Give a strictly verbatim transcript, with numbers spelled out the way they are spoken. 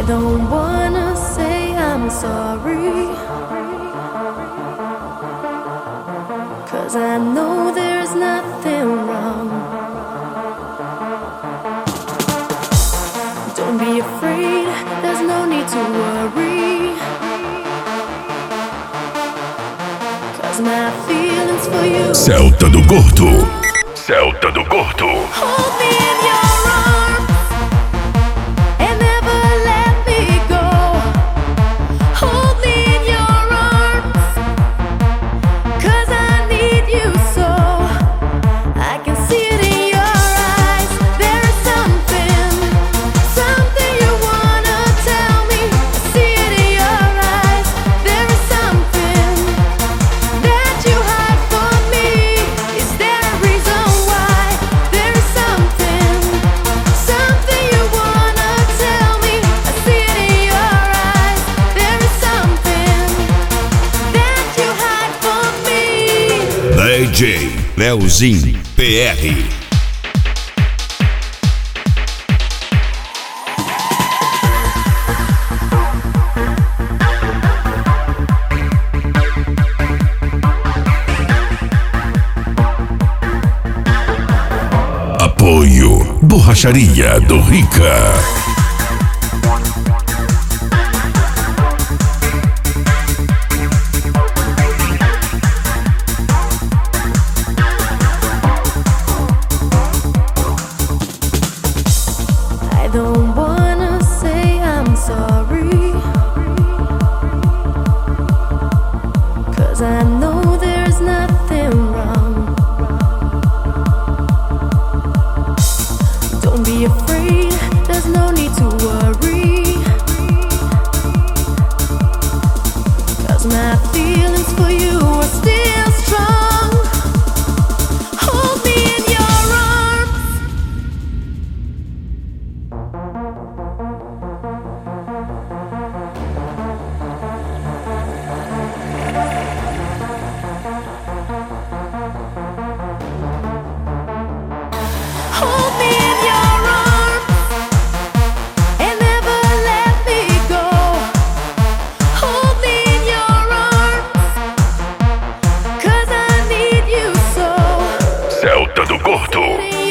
don't wanna say I'm sorry, 'cause I know there's nothing wrong. Don't be afraid, there's no need to worry, 'cause my feelings for you. Celta do Gordo. Celta do Gordo. Hold me in your arms and never let me go. Hold me in your arms, 'cause I need you so. I can see it in your eyes. There is something, something you wanna tell me. I see it in your eyes. There is something that you hide from me. Is there a reason why? There is something, something you wanna tell me. I see it in your eyes. There is something that you hide from me. D J Leozinho P R. Apoio Borracharia do Rica. I don't wanna say I'm sorry, 'cause I know there's nothing wrong. Don't be afraid, there's no need to worry, 'cause my feelings for you are still strong. Hold me in your arms. Hold me in your arms and never let me go. Hold me in your arms, 'cause I need you so. Celta do Gordo. In